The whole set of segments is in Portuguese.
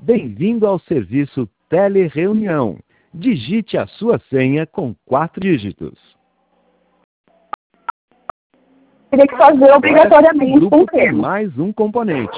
Bem-vindo ao serviço Telereunião. Digite a sua senha com 4 dígitos. Teria que fazer obrigatoriamente O grupo com tem termo. mais um componente.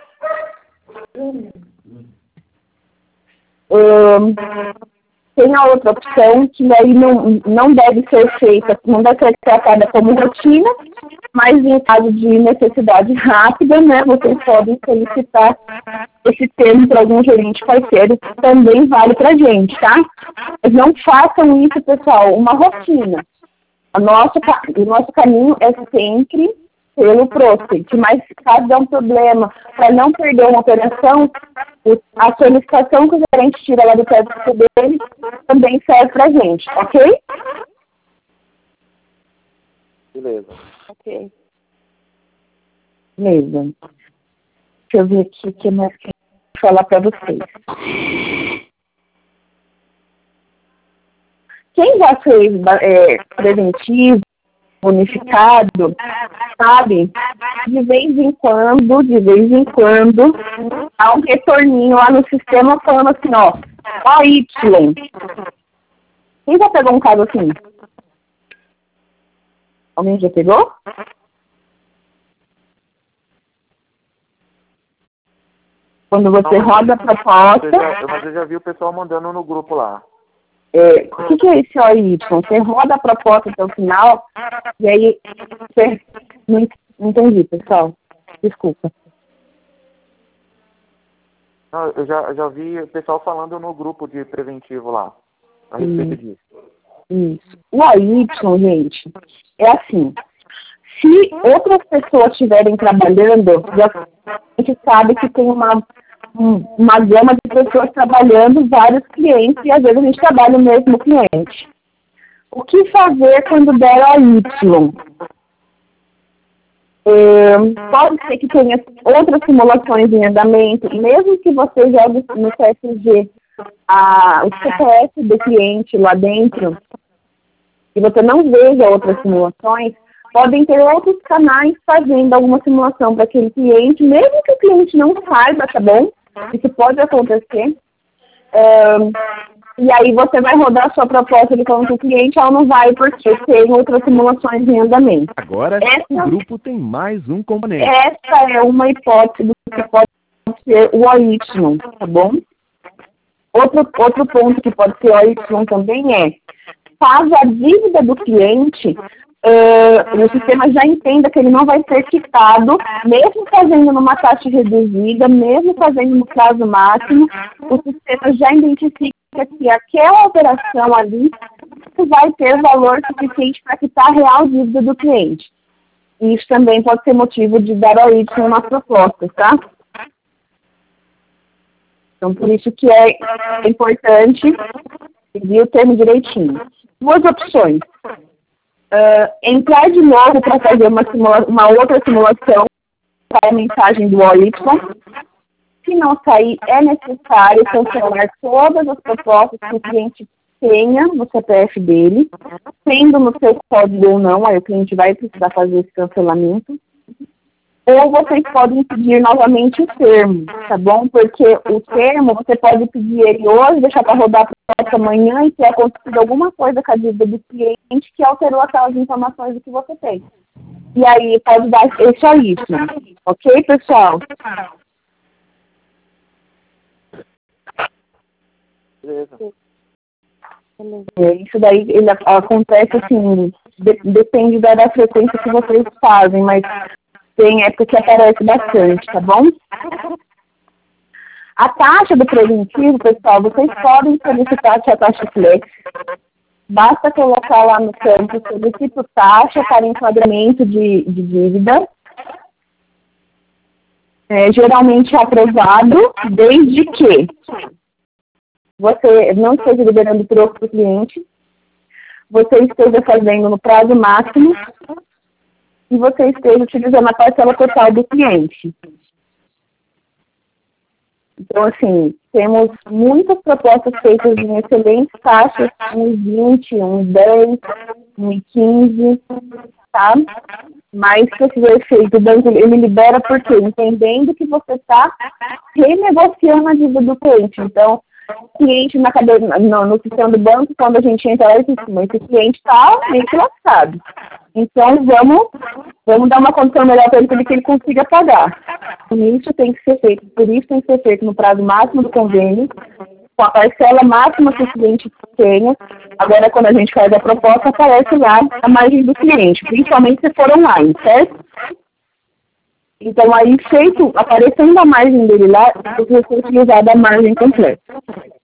Tem a outra opção que aí não deve ser feita, não deve ser tratada como rotina, mas em caso de necessidade rápida, né, vocês podem solicitar esse termo para algum gerente parceiro, também vale para a gente, tá? Mas não façam isso, pessoal, uma rotina. O nosso caminho é sempre pelo Process, mas caso dê um problema, para não perder uma operação, a solicitação que o gerente tira lá do teto dele também serve para a gente, ok? Beleza. Ok. Beleza. Deixa eu ver aqui o que mais quero falar para vocês. Quem já fez preventivo, bonificado, sabe? De vez em quando, há um retorninho lá no sistema falando assim, ó, Y. Quem já pegou um caso assim? Alguém já pegou? Quando você roda a proposta... Mas eu já vi o pessoal mandando no grupo lá. O que é esse OY? Você roda a proposta até o final, e aí você... Não entendi, pessoal. Desculpa. Não, eu já vi o pessoal falando no grupo de preventivo lá, a respeito disso. Isso. O AY, gente, é assim. Se outras pessoas estiverem trabalhando, a gente sabe que tem uma gama de pessoas trabalhando, vários clientes, e às vezes a gente trabalha o mesmo cliente. O que fazer quando der AY? Pode ser que tenha outras simulações em andamento, mesmo que você jogue no CSG o CPF do cliente lá dentro, e você não veja outras simulações, podem ter outros canais fazendo alguma simulação para aquele cliente, mesmo que o cliente não saiba, tá bom? Isso pode acontecer. E aí você vai rodar a sua proposta de conta do cliente, ela não vai porque tem outras simulações em andamento. Agora, o grupo tem mais um componente. Essa é uma hipótese que pode ser o OY, tá bom? Outro ponto que pode ser OY também é, caso a dívida do cliente, o sistema já entenda que ele não vai ser quitado, mesmo fazendo numa taxa reduzida, mesmo fazendo no prazo máximo, o sistema já identifica que aquela operação ali vai ter valor suficiente para quitar a real dívida do cliente. E isso também pode ser motivo de dar OY nas propostas, tá? Então, por isso que é importante seguir o termo direitinho. Duas opções. Entrar de novo para fazer uma outra simulação para a mensagem do OY. Se não sair, é necessário cancelar todas as propostas que o cliente tenha no CPF dele, sendo no seu código ou não, aí o cliente vai precisar fazer esse cancelamento. Ou vocês podem pedir novamente o termo, tá bom? Porque o termo, você pode pedir ele hoje, deixar para rodar para amanhã e ter acontecido alguma coisa com a dívida do cliente que alterou aquelas informações do que você tem. E aí pode dar só isso. Ok, pessoal? Beleza. Isso daí ele acontece assim, depende da frequência que vocês fazem, mas tem época que aparece bastante, tá bom? A taxa do preventivo, pessoal, vocês podem solicitar a taxa flex. Basta colocar lá no campo solicito taxa para enquadramento de dívida. Geralmente é aprovado, desde que você não esteja liberando troco para o cliente, você esteja fazendo no prazo máximo e você esteja utilizando a parcela total do cliente. Então, assim, temos muitas propostas feitas em excelentes taxas, 1,20, 1,10, 1,15, tá? Mas se esse efeito, o banco ele libera porque entendendo que você está renegociando a dívida do cliente. Então, o cliente no sistema do banco, quando a gente entra lá, esse cliente está meio que lascado. Então, vamos dar uma condição melhor para ele que ele consiga pagar. Isso tem que ser feito, por isso tem que ser feito no prazo máximo do convênio, com a parcela máxima que o cliente tenha. Agora, quando a gente faz a proposta, aparece lá a margem do cliente, principalmente se for online, certo? Então, aí, aparecendo a margem dele lá, você vai utilizar a margem completa.